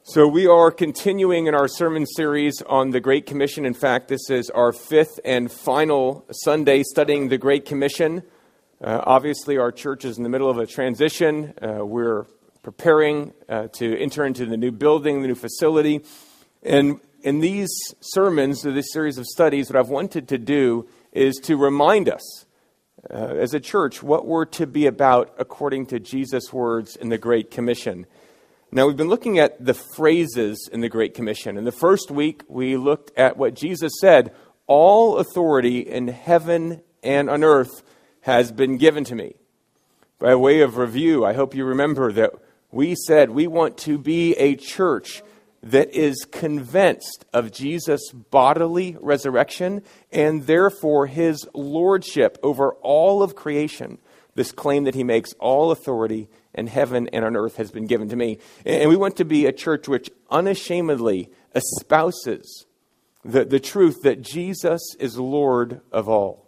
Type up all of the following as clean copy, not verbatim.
So we are continuing in our sermon series on the Great Commission. In fact, this is our fifth and final Sunday studying the Great Commission. Obviously, our church is in the middle of a transition. We're preparing to enter into the new building, the new facility. And in these sermons, this series of studies, what I've wanted to do is to remind us as a church what we're to be about according to Jesus' words in the Great Commission. Now, we've been looking at the phrases in the Great Commission. In the first week, we looked at what Jesus said, "All authority in heaven and on earth has been given to me." By way of review, I hope you remember that we said we want to be a church that is convinced of Jesus' bodily resurrection and therefore his lordship over all of creation. This claim that he makes, all authority in heaven and on earth has been given to me. And we want to be a church which unashamedly espouses the truth that Jesus is Lord of all.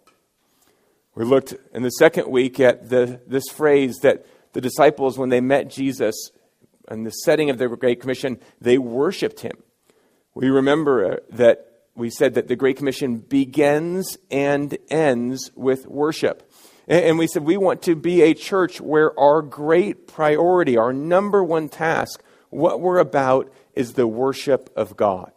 We looked in the second week at this phrase that the disciples, when they met Jesus in the setting of the Great Commission, they worshiped him. We remember that we said that the Great Commission begins and ends with worship. And we said we want to be a church where our great priority, our number one task, what we're about is the worship of God.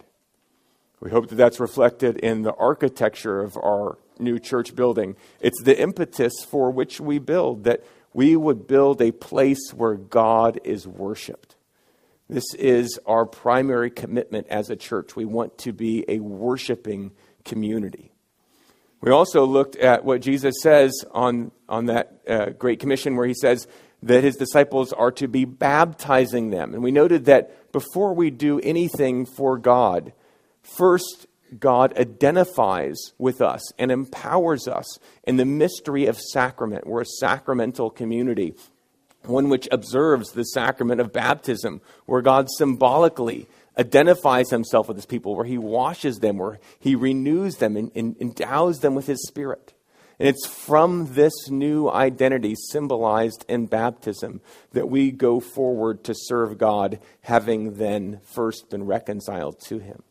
We hope that that's reflected in the architecture of our new church building. It's the impetus for which we build, that we would build a place where God is worshiped. This is our primary commitment as a church. We want to be a worshiping community. We also looked at what Jesus says on that Great Commission, where he says that his disciples are to be baptizing them. And we noted that before we do anything for God, first God identifies with us and empowers us in the mystery of sacrament. We're a sacramental community, one which observes the sacrament of baptism, where God symbolically identifies himself with his people, where he washes them, where he renews them and endows them with his Spirit. And it's from this new identity symbolized in baptism that we go forward to serve God, having then first been reconciled to him.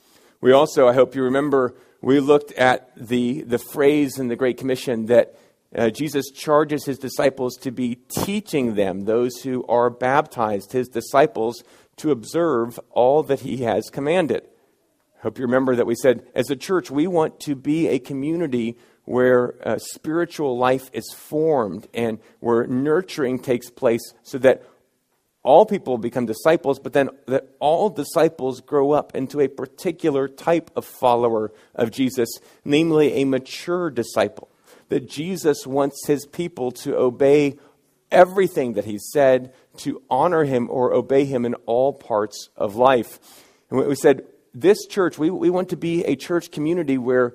We also, I hope you remember, we looked at the phrase in the Great Commission that Jesus charges his disciples to be teaching them, those who are baptized, his disciples, to observe all that he has commanded. I hope you remember that we said, as a church, we want to be a community where spiritual life is formed and where nurturing takes place so that all people become disciples, but then that all disciples grow up into a particular type of follower of Jesus, namely a mature disciple. That Jesus wants his people to obey everything that he said, to honor him or obey him in all parts of life. And we said, this church, we want to be a church community where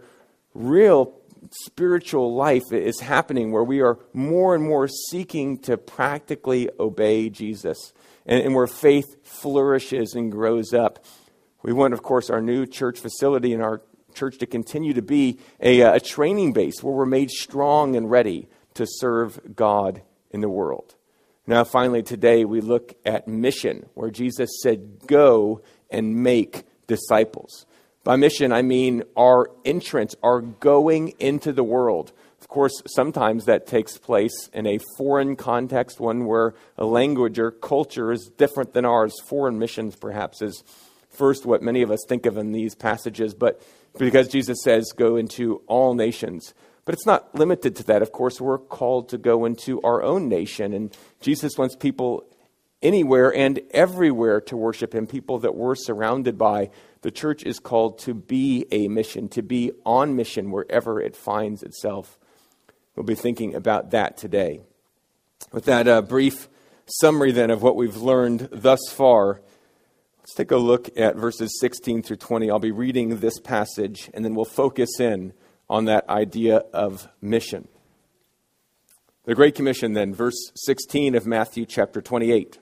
real spiritual life is happening, where we are more and more seeking to practically obey Jesus, and where faith flourishes and grows up. We want, of course, our new church facility and our church to continue to be a training base where we're made strong and ready to serve God in the world. Now, finally, today we look at mission, where Jesus said, "Go and make disciples." By mission, I mean our entrance, our going into the world. Of course, sometimes that takes place in a foreign context, one where a language or culture is different than ours. Foreign missions, perhaps, is first what many of us think of in these passages, but because Jesus says, "Go into all nations." But it's not limited to that. Of course, we're called to go into our own nation, and Jesus wants people anywhere and everywhere to worship him, people that we're surrounded by. The church is called to be a mission, to be on mission wherever it finds itself. We'll be thinking about that today. With that brief summary then of what we've learned thus far, let's take a look at verses 16 through 20. I'll be reading this passage, and then we'll focus in on that idea of mission. The Great Commission then, verse 16 of Matthew chapter 28.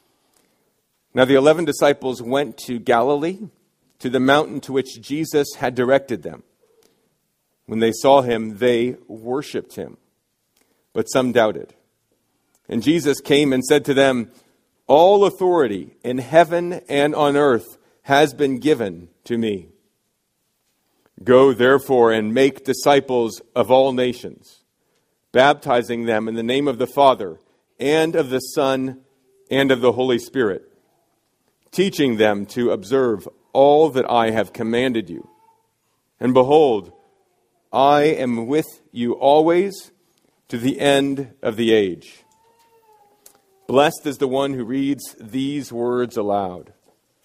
Now the 11 disciples went to Galilee, to the mountain to which Jesus had directed them. When they saw him, they worshipped him, but some doubted. And Jesus came and said to them, All authority in heaven and on earth has been given to me. Go therefore and make disciples of all nations, baptizing them in the name of the Father and of the Son and of the Holy Spirit, teaching them to observe all that I have commanded you. And behold, I am with you always to the end of the age. Blessed is the one who reads these words aloud.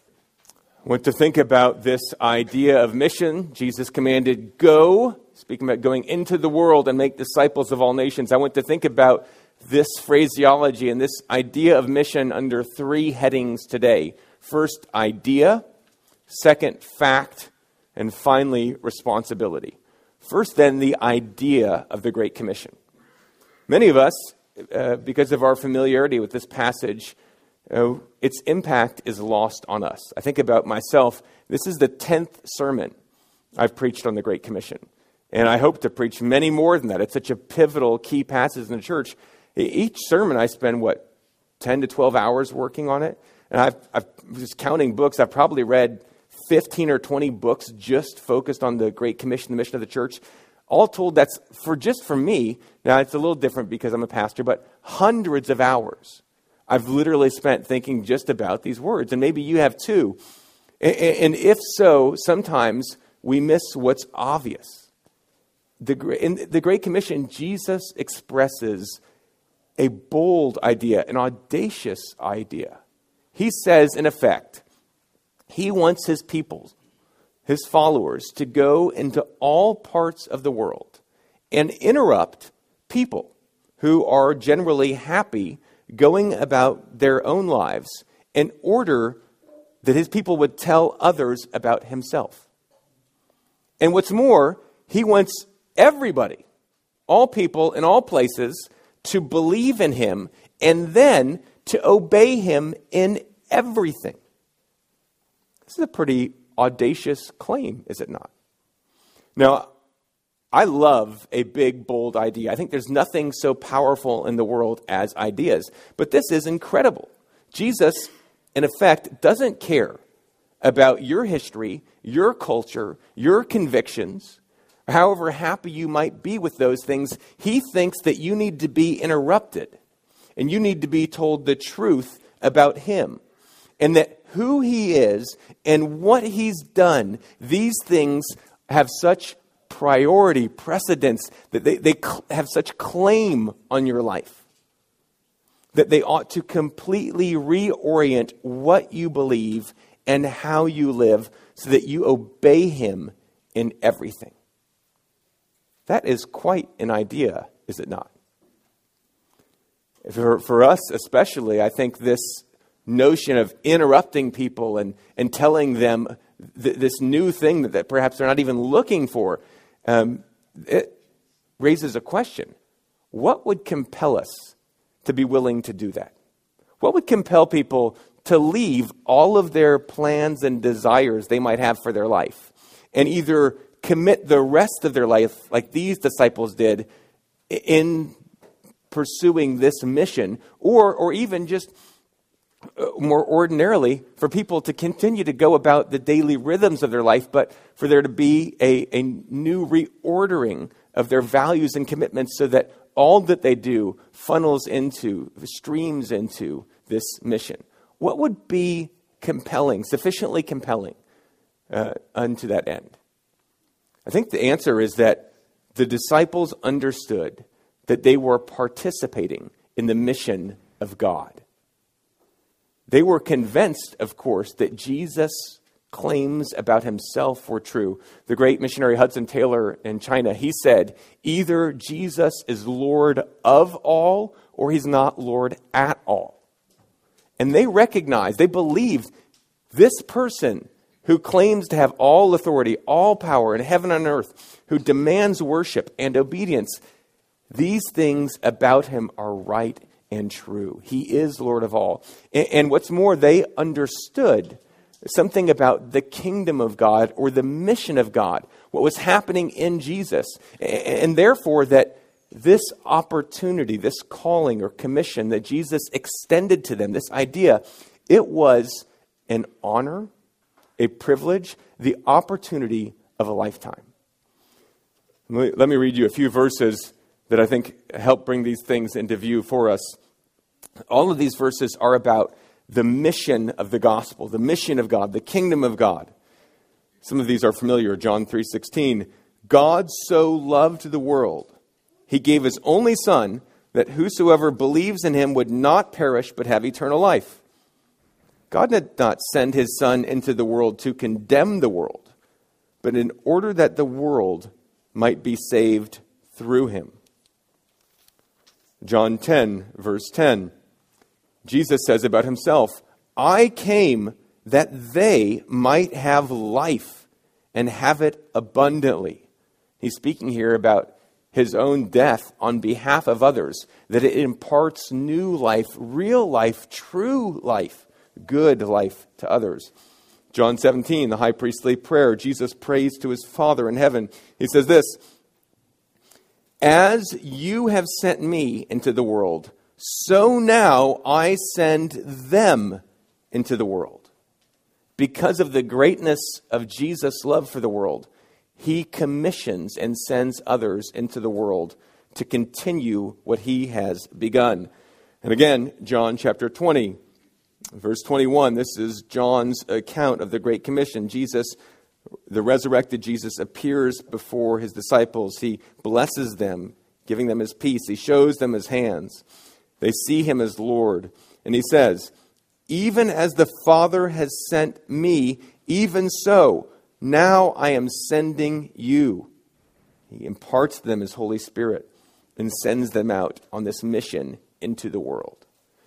I want to think about this idea of mission. Jesus commanded, go, speaking about going into the world and make disciples of all nations. I want to think about this phraseology and this idea of mission under three headings today. First, idea. Second, fact. And finally, responsibility. First, then, the idea of the Great Commission. Many of us, because of our familiarity with this passage, its impact is lost on us. I think about myself. This is the 10th sermon I've preached on the Great Commission. And I hope to preach many more than that. It's such a pivotal, key passage in the church. Each sermon I spend, 10 to 12 hours working on it? And I've just counting books. I've probably read 15 or 20 books just focused on the Great Commission, the mission of the church. All told, that's for me. Now, it's a little different because I'm a pastor, but hundreds of hours I've literally spent thinking just about these words. And maybe you have too. And if so, sometimes we miss what's obvious. In the Great Commission, Jesus expresses a bold idea, an audacious idea. He says, in effect, he wants his people, his followers, to go into all parts of the world and interrupt people who are generally happy going about their own lives in order that his people would tell others about himself. And what's more, he wants everybody, all people in all places, to believe in him and then to obey him in everything. This is a pretty audacious claim, is it not? Now, I love a big, bold idea. I think there's nothing so powerful in the world as ideas. But this is incredible. Jesus, in effect, doesn't care about your history, your culture, your convictions, however happy you might be with those things. He thinks that you need to be interrupted and you need to be told the truth about him. And that who he is and what he's done, these things have such priority, precedence, that they have such claim on your life, that they ought to completely reorient what you believe and how you live so that you obey him in everything. That is quite an idea, is it not? For us especially, I think this notion of interrupting people and telling them this new thing that perhaps they're not even looking for, it raises a question. What would compel us to be willing to do that? What would compel people to leave all of their plans and desires they might have for their life and either commit the rest of their life, like these disciples did, in pursuing this mission, or even just more ordinarily, for people to continue to go about the daily rhythms of their life, but for there to be a new reordering of their values and commitments so that all that they do streams into this mission. What would be compelling, sufficiently compelling unto that end? I think the answer is that the disciples understood that they were participating in the mission of God. They were convinced, of course, that Jesus' claims about himself were true. The great missionary Hudson Taylor in China, he said, either Jesus is Lord of all or he's not Lord at all. And they recognized, they believed this person who claims to have all authority, all power in heaven and earth, who demands worship and obedience, these things about him are right and true. He is Lord of all. And what's more, they understood something about the kingdom of God or the mission of God, what was happening in Jesus. And therefore that this opportunity, this calling or commission that Jesus extended to them, this idea, it was an honor, a privilege, the opportunity of a lifetime. Let me read you a few verses that I think help bring these things into view for us. All of these verses are about the mission of the gospel, the mission of God, the kingdom of God. Some of these are familiar. John 3:16, God so loved the world, he gave his only Son, that whosoever believes in him would not perish but have eternal life. God did not send his Son into the world to condemn the world, but in order that the world might be saved through him. John 10, verse 10, Jesus says about himself, I came that they might have life and have it abundantly. He's speaking here about his own death on behalf of others, that it imparts new life, real life, true life, good life to others. John 17, the high priestly prayer, Jesus prays to his Father in heaven. He says this, as you have sent me into the world, so now I send them into the world. Because of the greatness of Jesus' love for the world, he commissions and sends others into the world to continue what he has begun. And again, John chapter 20, verse 21, this is John's account of the Great Commission. Jesus, the resurrected Jesus, appears before his disciples. He blesses them, giving them his peace. He shows them his hands. They see him as Lord. And he says, even as the Father has sent me, even so, now I am sending you. He imparts to them his Holy Spirit and sends them out on this mission into the world.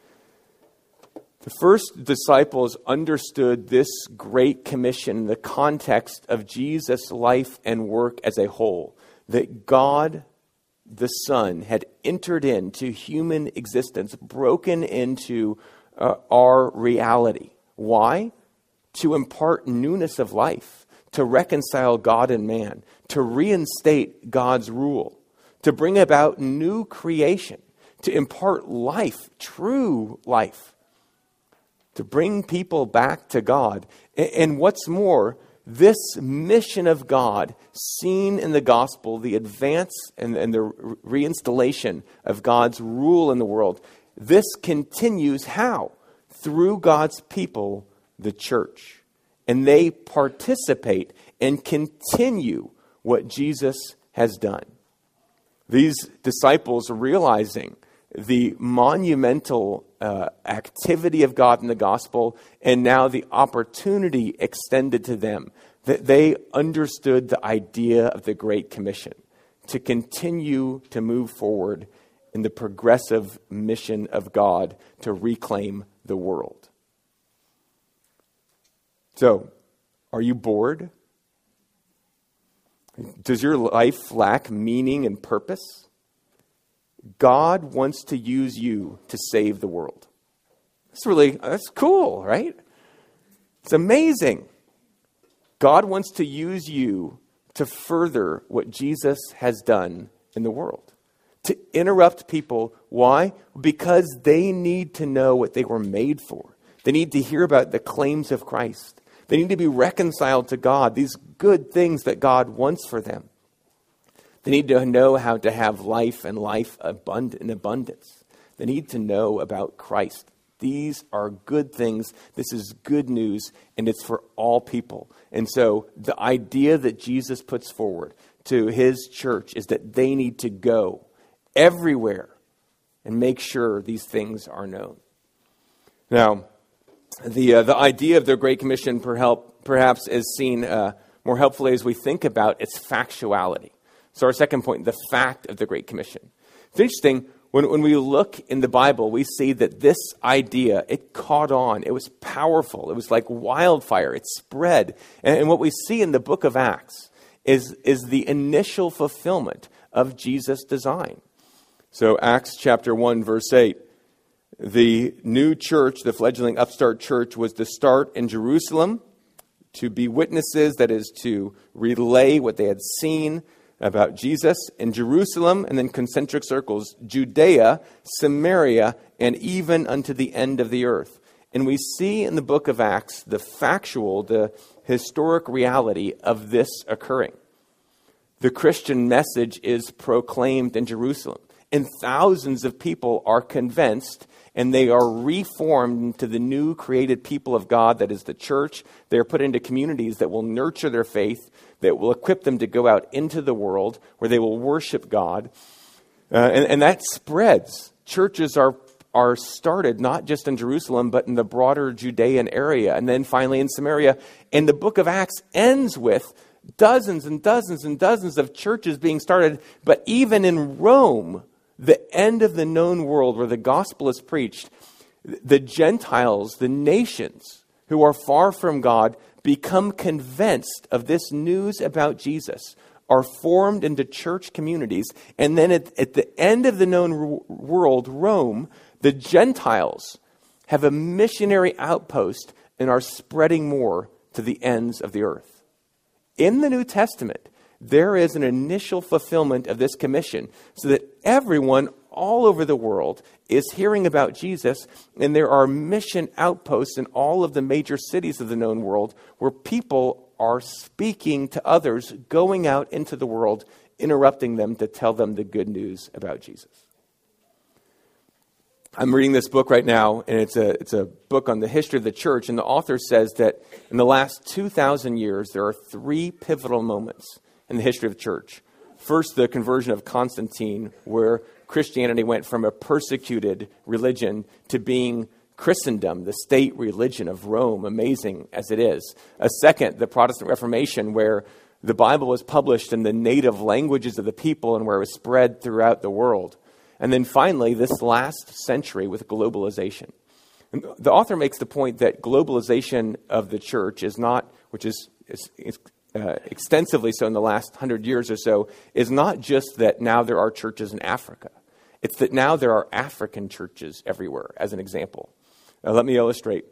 The first disciples understood this great commission in the context of Jesus' life and work as a whole, that God, the Son, had entered into human existence, broken into our reality. Why? To impart newness of life, to reconcile God and man, to reinstate God's rule, to bring about new creation, to impart life, true life, to bring people back to God. And what's more, this mission of God, seen in the gospel, the advance and the reinstallation of God's rule in the world, this continues how? Through God's people, the church. And they participate and continue what Jesus has done. These disciples, realizing the monumental activity of God in the gospel, and now the opportunity extended to them, that they understood the idea of the Great Commission, to continue to move forward in the progressive mission of God to reclaim the world. So, are you bored? Does your life lack meaning and purpose? God wants to use you to save the world. That's cool, right? It's amazing. God wants to use you to further what Jesus has done in the world. To interrupt people. Why? Because they need to know what they were made for. They need to hear about the claims of Christ. They need to be reconciled to God, these good things that God wants for them. They need to know how to have life and life in abundance. They need to know about Christ. These are good things. This is good news, and it's for all people. And so the idea that Jesus puts forward to his church is that they need to go everywhere and make sure these things are known. Now, the idea of the Great Commission perhaps is seen more helpfully as we think about its factuality. So our second point, the fact of the Great Commission. It's interesting, when we look in the Bible, we see that this idea, it caught on. It was powerful. It was like wildfire. It spread. And what we see in the book of Acts is the initial fulfillment of Jesus' design. So Acts chapter 1, verse 8. The new church, the fledgling upstart church, was to start in Jerusalem to be witnesses, that is, to relay what they had seen, about Jesus in Jerusalem and then concentric circles, Judea, Samaria, and even unto the end of the earth. And we see in the book of Acts the historic reality of this occurring. The Christian message is proclaimed in Jerusalem, and thousands of people are convinced, and they are reformed into the new created people of God that is the church. They are put into communities that will nurture their faith, that will equip them to go out into the world where they will worship God. And that spreads. Churches are started not just in Jerusalem, but in the broader Judean area, and then finally in Samaria. And the book of Acts ends with dozens and dozens and dozens of churches being started. But even in Rome, the end of the known world where the gospel is preached, the Gentiles, the nations who are far from God, become convinced of this news about Jesus, are formed into church communities. And then at the end of the known world, Rome, the Gentiles have a missionary outpost and are spreading more to the ends of the earth. In the New Testament, there is an initial fulfillment of this commission so that everyone all over the world is hearing about Jesus, and there are mission outposts in all of the major cities of the known world where people are speaking to others, going out into the world, interrupting them to tell them the good news about Jesus. I'm reading this book right now, and it's a book on the history of the church, and the author says that in the last 2,000 years, there are 3 pivotal moments in the history of the church. First, the conversion of Constantine, where Christianity went from a persecuted religion to being Christendom, the state religion of Rome, amazing as it is. A second, the Protestant Reformation, where the Bible was published in the native languages of the people and where it was spread throughout the world. And then finally, this last century with globalization. And the author makes the point that globalization of the church is not, which is extensively so in the last 100 years or so, is not just that now there are churches in Africa. It's that now there are African churches everywhere, as an example. Let me illustrate.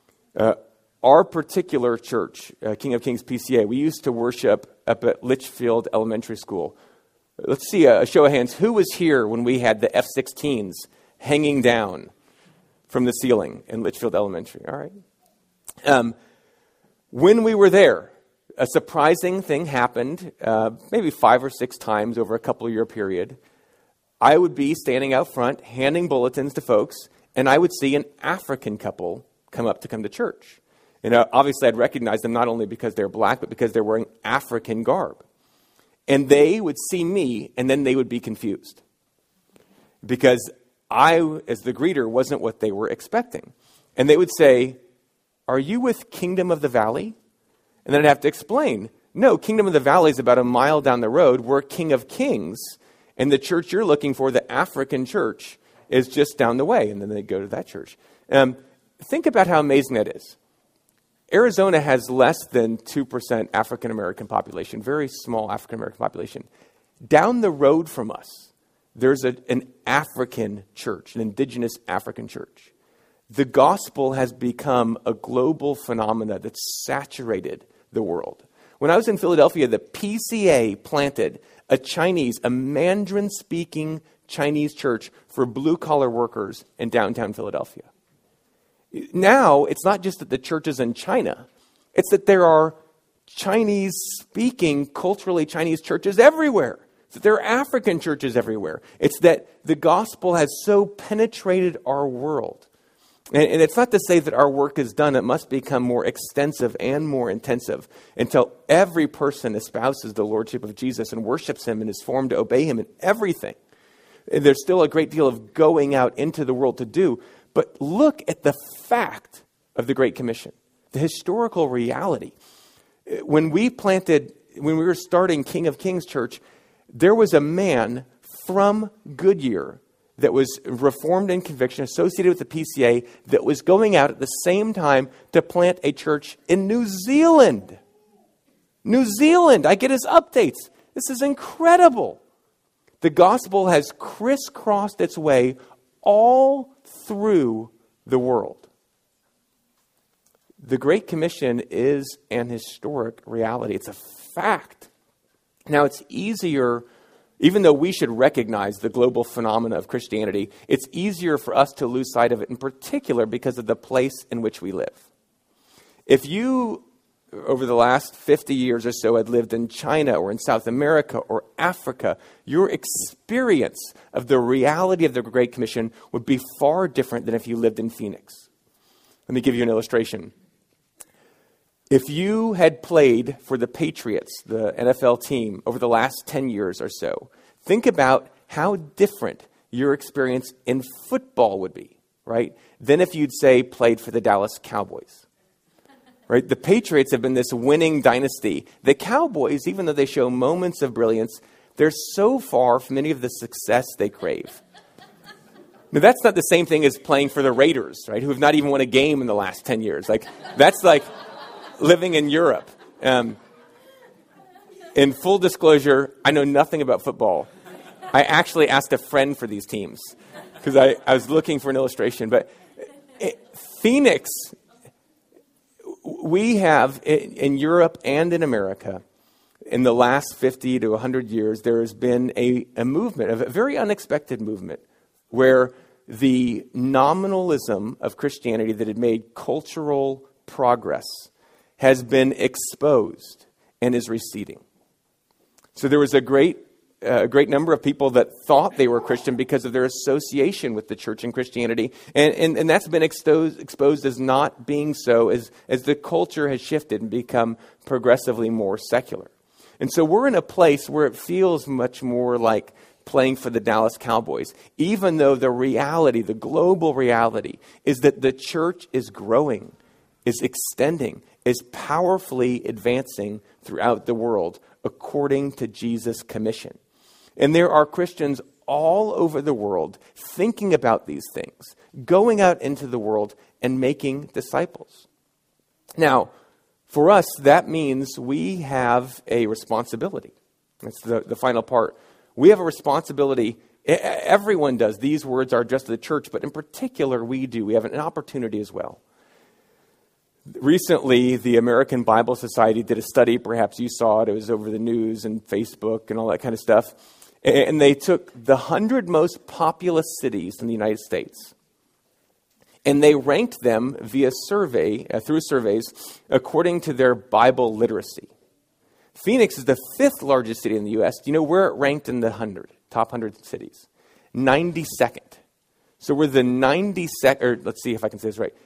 Our particular church, King of Kings PCA, we used to worship up at Litchfield Elementary School. Let's see a show of hands. Who was here when we had the F-16s hanging down from the ceiling in Litchfield Elementary? All right. When we were there, a surprising thing happened, maybe 5 or 6 times over a couple of year period. I would be standing out front, handing bulletins to folks, and I would see an African couple come to church. And obviously I'd recognize them not only because they're black, but because they're wearing African garb. And they would see me, and then they would be confused. Because I, as the greeter, wasn't what they were expecting. And they would say, "Are you with Kingdom of the Valley?" And then I'd have to explain, "No, Kingdom of the Valley is about a mile down the road. We're King of Kings. And the church you're looking for, the African church, is just down the way." And then they'd go to that church. Think about how amazing that is. Arizona has less than 2% African-American population, very small African-American population. Down the road from us, there's an African church, an indigenous African church. The gospel has become a global phenomena that's saturated the world. When I was in Philadelphia, the PCA planted a Mandarin-speaking Chinese church for blue-collar workers in downtown Philadelphia. Now, it's not just that the church is in China. It's that there are Chinese-speaking, culturally Chinese churches everywhere. It's that there are African churches everywhere. It's that the gospel has so penetrated our world. And it's not to say that our work is done. It must become more extensive and more intensive until every person espouses the lordship of Jesus and worships him and is formed to obey him in everything. And there's still a great deal of going out into the world to do. But look at the fact of the Great Commission, the historical reality. When we were starting King of Kings Church, there was a man from Goodyear that was reformed in conviction, associated with the PCA, that was going out at the same time to plant a church in New Zealand. New Zealand, I get his updates. This is incredible. The gospel has crisscrossed its way all through the world. The Great Commission is an historic reality. It's a fact. Now, it's easier, even though we should recognize the global phenomena of Christianity, it's easier for us to lose sight of it, in particular because of the place in which we live. If you, over the last 50 years or so, had lived in China or in South America or Africa, your experience of the reality of the Great Commission would be far different than if you lived in Phoenix. Let me give you an illustration. If you had played for the Patriots, the NFL team, over the last 10 years or so, think about how different your experience in football would be, right, than if you'd, say, played for the Dallas Cowboys. Right? The Patriots have been this winning dynasty. The Cowboys, even though they show moments of brilliance, they're so far from any of the success they crave. Now, that's not the same thing as playing for the Raiders, right, who have not even won a game in the last 10 years. That's like living in Europe. In full disclosure, I know nothing about football. I actually asked a friend for these teams because I was looking for an illustration. But Phoenix, we have in Europe and in America, in the last 50 to 100 years, there has been a movement, a very unexpected movement, where the nominalism of Christianity that had made cultural progress has been exposed and is receding. So there was a great number of people that thought they were Christian because of their association with the church and Christianity, and that's been exposed as not being so as the culture has shifted and become progressively more secular. And so we're in a place where it feels much more like playing for the Dallas Cowboys, even though the reality, the global reality, is that the church is growing, is extending, is powerfully advancing throughout the world according to Jesus' commission. And there are Christians all over the world thinking about these things, going out into the world and making disciples. Now, for us, that means we have a responsibility. That's the final part. We have a responsibility. Everyone does. These words are addressed to the church, but in particular, we do. We have an opportunity as well. Recently, the American Bible Society did a study. Perhaps you saw it. It was over the news and Facebook and all that kind of stuff. And they took the 100 most populous cities in the United States, and they ranked them via survey, through surveys, according to their Bible literacy. Phoenix is the 5th largest city in the U.S. Do you know where it ranked in the top 100 cities? 92nd. So we're the 92nd, or let's see if I can say this right,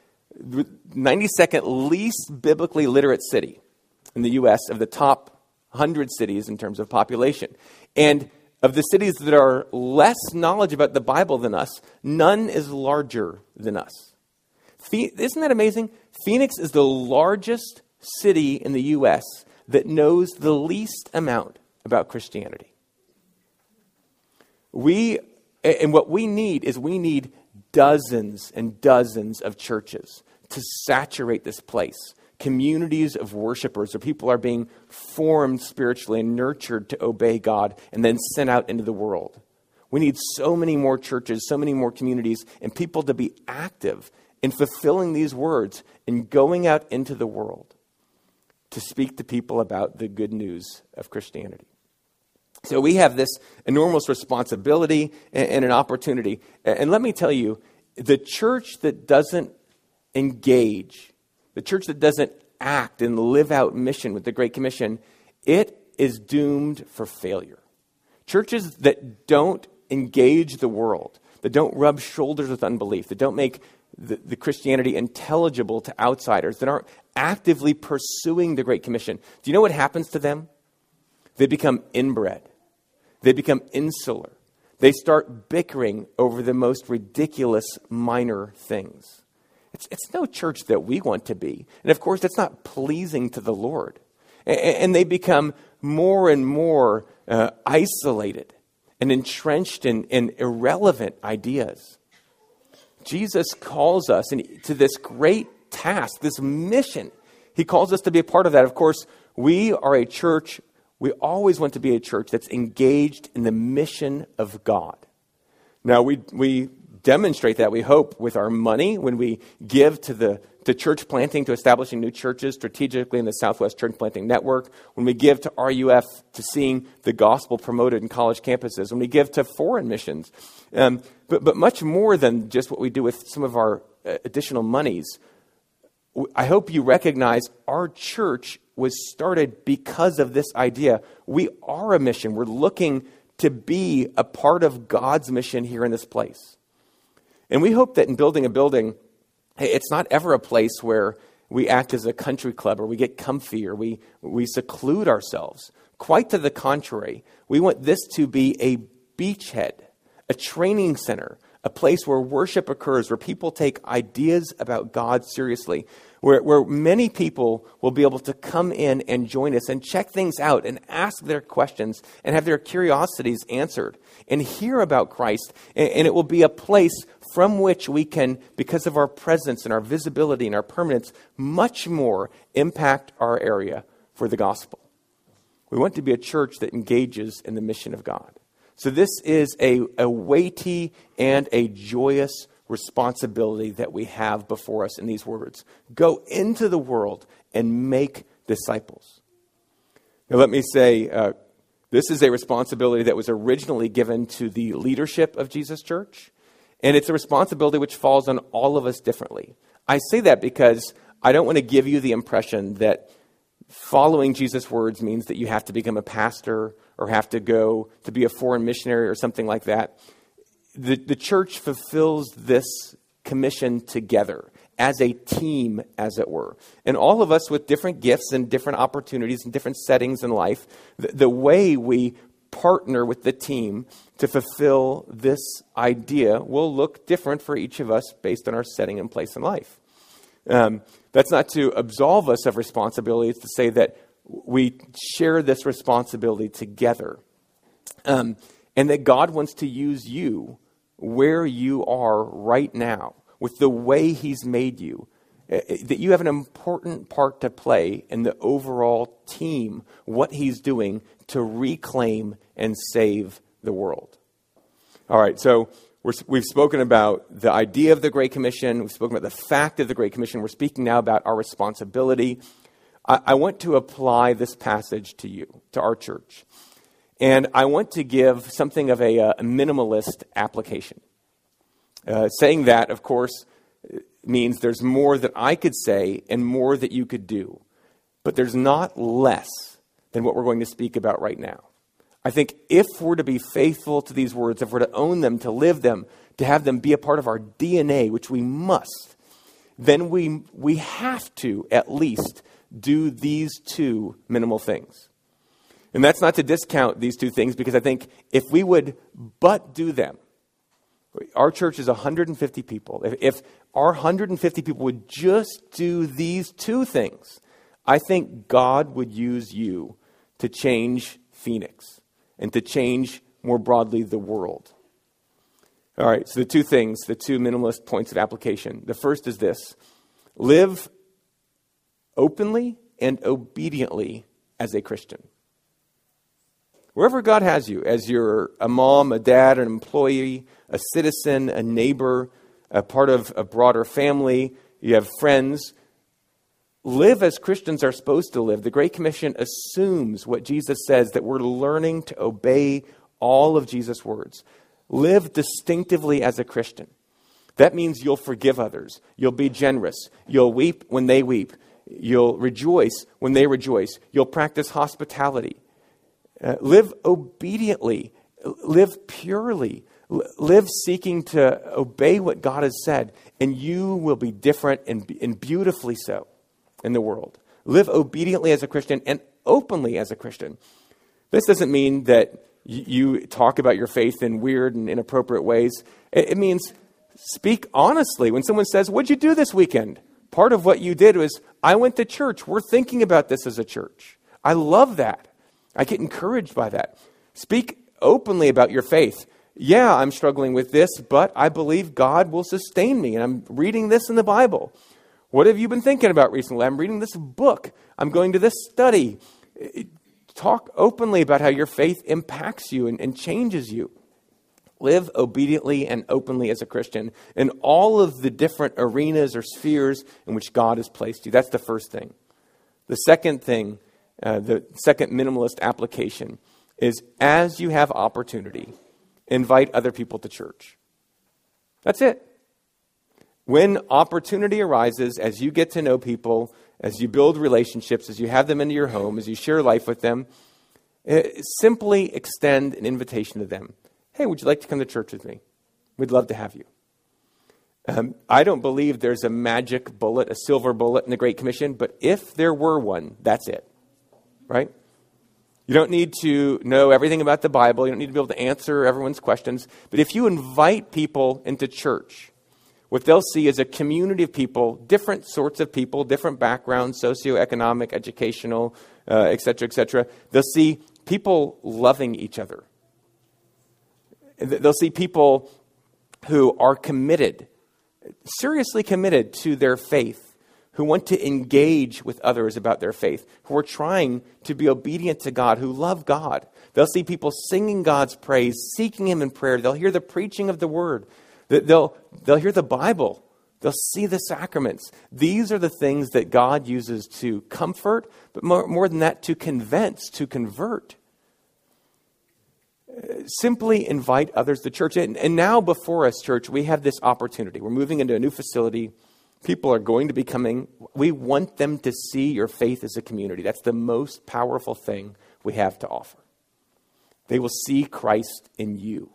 92nd least biblically literate city in the U.S. of the top 100 cities in terms of population. And of the cities that are less knowledge about the Bible than us, none is larger than us. Isn't that amazing? Phoenix is the largest city in the U.S. that knows the least amount about Christianity. And what we need dozens and dozens of churches to saturate this place. Communities of worshipers where people are being formed spiritually and nurtured to obey God and then sent out into the world. We need so many more churches, so many more communities, and people to be active in fulfilling these words and going out into the world to speak to people about the good news of Christianity. So we have this enormous responsibility and an opportunity. And let me tell you, the church that doesn't engage, the church that doesn't act and live out mission with the Great Commission, it is doomed for failure. Churches that don't engage the world, that don't rub shoulders with unbelief, that don't make the Christianity intelligible to outsiders, that aren't actively pursuing the Great Commission. Do you know what happens to them? They become inbred. They become insular. They start bickering over the most ridiculous minor things. It's no church that we want to be. And of course, that's not pleasing to the Lord. And they become more and more isolated and entrenched in irrelevant ideas. Jesus calls us to this great task, this mission. He calls us to be a part of that. Of course, we are a church. We always want to be a church that's engaged in the mission of God. Now, we demonstrate that, we hope, with our money when we give to to church planting, to establishing new churches strategically in the Southwest Church Planting Network, when we give to RUF, to seeing the gospel promoted in college campuses, when we give to foreign missions, but much more than just what we do with some of our additional monies. I hope you recognize our church was started because of this idea. We are a mission. We're looking to be a part of God's mission here in this place. And we hope that in building a building, it's not ever a place where we act as a country club or we get comfy or we seclude ourselves. Quite to the contrary, we want this to be a beachhead, a training center, a place where worship occurs, where people take ideas about God seriously, where many people will be able to come in and join us and check things out and ask their questions and have their curiosities answered and hear about Christ. And it will be a place from which we can, because of our presence and our visibility and our permanence, much more impact our area for the gospel. We want to be a church that engages in the mission of God. So this is a weighty and a joyous responsibility that we have before us in these words. Go into the world and make disciples. Now let me say, this is a responsibility that was originally given to the leadership of Jesus Church, and it's a responsibility which falls on all of us differently. I say that because I don't want to give you the impression that following Jesus' words means that you have to become a pastor or have to go to be a foreign missionary or something like that. The church fulfills this commission together as a team, as it were. And all of us with different gifts and different opportunities and different settings in life, the way we partner with the team to fulfill this idea will look different for each of us based on our setting and place in life. That's not to absolve us of responsibility. It's to say that we share this responsibility together. And that God wants to use you where you are right now with the way He's made you. That you have an important part to play in the overall team, what He's doing to reclaim and save the world. All right, so we've spoken about the idea of the Great Commission. We've spoken about the fact of the Great Commission. We're speaking now about our responsibility. I want to apply this passage to you, to our church. And I want to give something of a minimalist application. Saying that, of course, means there's more that I could say and more that you could do. But there's not less than what we're going to speak about right now. I think if we're to be faithful to these words, if we're to own them, to live them, to have them be a part of our DNA, which we must, then we have to at least do these two minimal things. And that's not to discount these two things, because I think if we would but do them, our church is 150 people. If our 150 people would just do these two things, I think God would use you to change Phoenix and to change more broadly the world. All right, so the two things, the two minimalist points of application. The first is this: live openly and obediently as a Christian. Wherever God has you, as you're a mom, a dad, an employee, a citizen, a neighbor, a part of a broader family, you have friends, live as Christians are supposed to live. The Great Commission assumes what Jesus says, that we're learning to obey all of Jesus' words. Live distinctively as a Christian. That means you'll forgive others. You'll be generous. You'll weep when they weep. You'll rejoice when they rejoice. You'll practice hospitality. Live obediently. Live purely. Live seeking to obey what God has said. And you will be different and beautifully so in the world. Live obediently as a Christian and openly as a Christian. This doesn't mean that you talk about your faith in weird and inappropriate ways. It means speak honestly. When someone says, "What'd you do this weekend?" Part of what you did was, "I went to church. We're thinking about this as a church." I love that. I get encouraged by that. Speak openly about your faith. Yeah, I'm struggling with this, but I believe God will sustain me, and I'm reading this in the Bible. What have you been thinking about recently? I'm reading this book. I'm going to this study. Talk openly about how your faith impacts you and changes you. Live obediently and openly as a Christian in all of the different arenas or spheres in which God has placed you. That's the first thing. The second thing, the second minimalist application, is as you have opportunity, invite other people to church. That's it. When opportunity arises, as you get to know people, as you build relationships, as you have them into your home, as you share life with them, simply extend an invitation to them. Hey, would you like to come to church with me? We'd love to have you. I don't believe there's a magic bullet, a silver bullet in the Great Commission, but if there were one, that's it, right? You don't need to know everything about the Bible. You don't need to be able to answer everyone's questions. But if you invite people into church, what they'll see is a community of people, different sorts of people, different backgrounds, socioeconomic, educational, et cetera. They'll see people loving each other. They'll see people who are committed, seriously committed to their faith, who want to engage with others about their faith, who are trying to be obedient to God, who love God. They'll see people singing God's praise, seeking Him in prayer. They'll hear the preaching of the Word. They'll hear the Bible. They'll see the sacraments. These are the things that God uses to comfort, but more than that, to convince, to convert. Simply invite others to church. And now before us, church, we have this opportunity. We're moving into a new facility. People are going to be coming. We want them to see your faith as a community. That's the most powerful thing we have to offer. They will see Christ in you.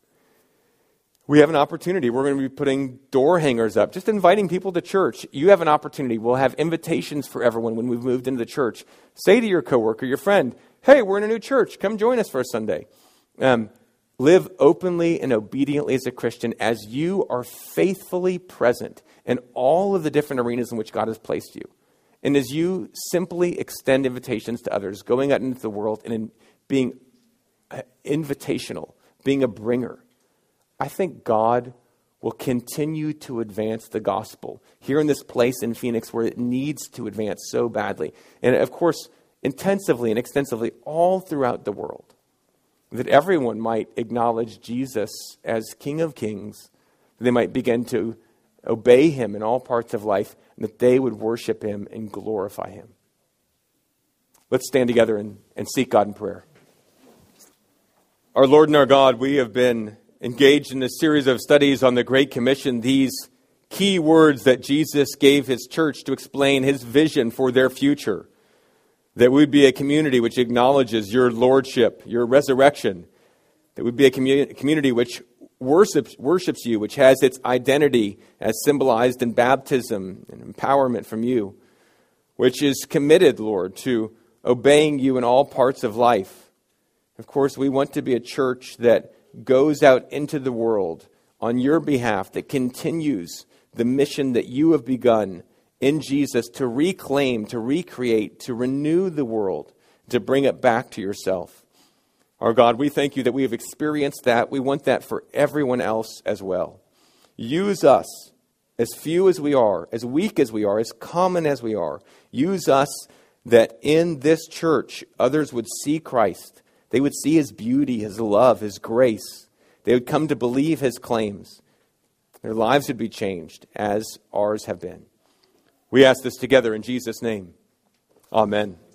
We have an opportunity. We're going to be putting door hangers up, just inviting people to church. You have an opportunity. We'll have invitations for everyone when we've moved into the church. Say to your coworker, your friend, hey, we're in a new church. Come join us for a Sunday. Live openly and obediently as a Christian as you are faithfully present in all of the different arenas in which God has placed you. And as you simply extend invitations to others, going out into the world and being invitational, being a bringer, I think God will continue to advance the gospel here in this place in Phoenix where it needs to advance so badly. And of course, intensively and extensively all throughout the world. That everyone might acknowledge Jesus as King of Kings. They might begin to obey Him in all parts of life, and that they would worship Him and glorify Him. Let's stand together and seek God in prayer. Our Lord and our God, we have been engaged in this series of studies on the Great Commission, these key words that Jesus gave His church to explain His vision for their future. That we would be a community which acknowledges your lordship, your resurrection. That would be a community which worships you, which has its identity as symbolized in baptism and empowerment from you. Which is committed, Lord, to obeying you in all parts of life. Of course, we want to be a church that goes out into the world on your behalf, that continues the mission that you have begun in Jesus to reclaim, to recreate, to renew the world, to bring it back to yourself. Our God, we thank you that we have experienced that. We want that for everyone else as well. Use us, as few as we are, as weak as we are, as common as we are. Use us that in this church, others would see Christ. They would see His beauty, His love, His grace. They would come to believe His claims. Their lives would be changed as ours have been. We ask this together in Jesus' name. Amen.